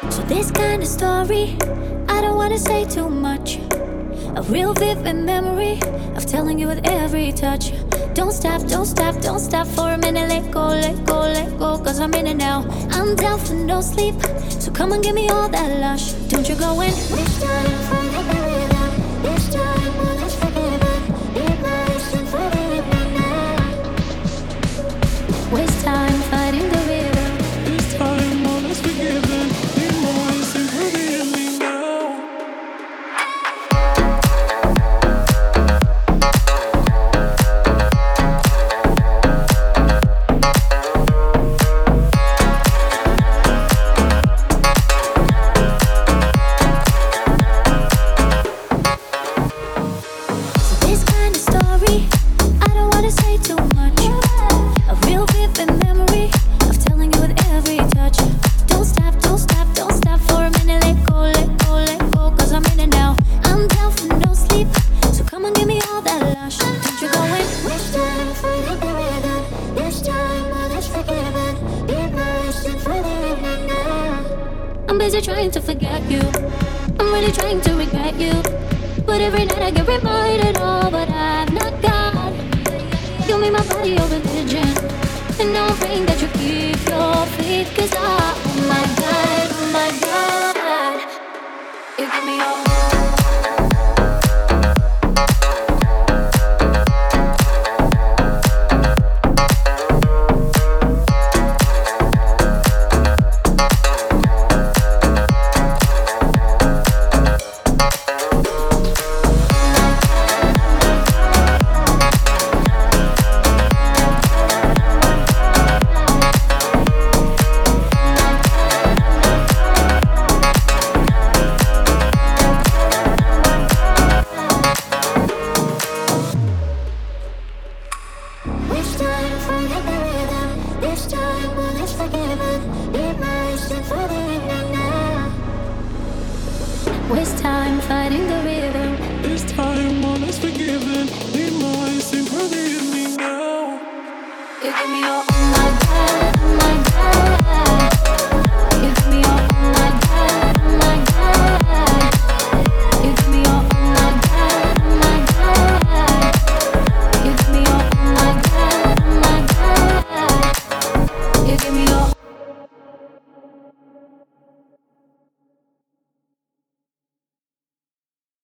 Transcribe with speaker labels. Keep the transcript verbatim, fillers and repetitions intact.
Speaker 1: So this kind of story, I don't wanna say too much. A real vivid memory of telling you with every touch. Don't stop, don't stop, don't stop for a minute. Let go, let go, let go, cause I'm in it now. I'm down for no sleep, so come and give me all that lush. Don't you go in. This time, find the rhythm. This time, well, let's forgive it. Be patient for the evening now. Waste time fighting the rhythm.
Speaker 2: This time, all is forgiven. Be nice and forgive me now.
Speaker 1: So this kind of story, I don't wanna say too much. A real vivid memory of telling you with every touch. Don't stop, don't stop, don't stop for a minute. Let go, let go, let go, cause I'm in it now. I'm down for no sleep, so come and give me all that lush. Don't you go in. This time, find the rhythm. This time, all is forgiven. Be patient for the evening now. I'm busy trying to forget you. I'm really trying to regret you. But every night I get reminded of what I've not got. You made my body your religion, and now I'm praying that you keep your faith. Cause I, oh my God, oh my God, you give me all. This time, forget the rhythm. This time, all is forgiven. Be patient for the evening now. Waste time fighting the rhythm.
Speaker 2: This time, all is forgiven. Be nice and forgive me now.
Speaker 1: You give me all.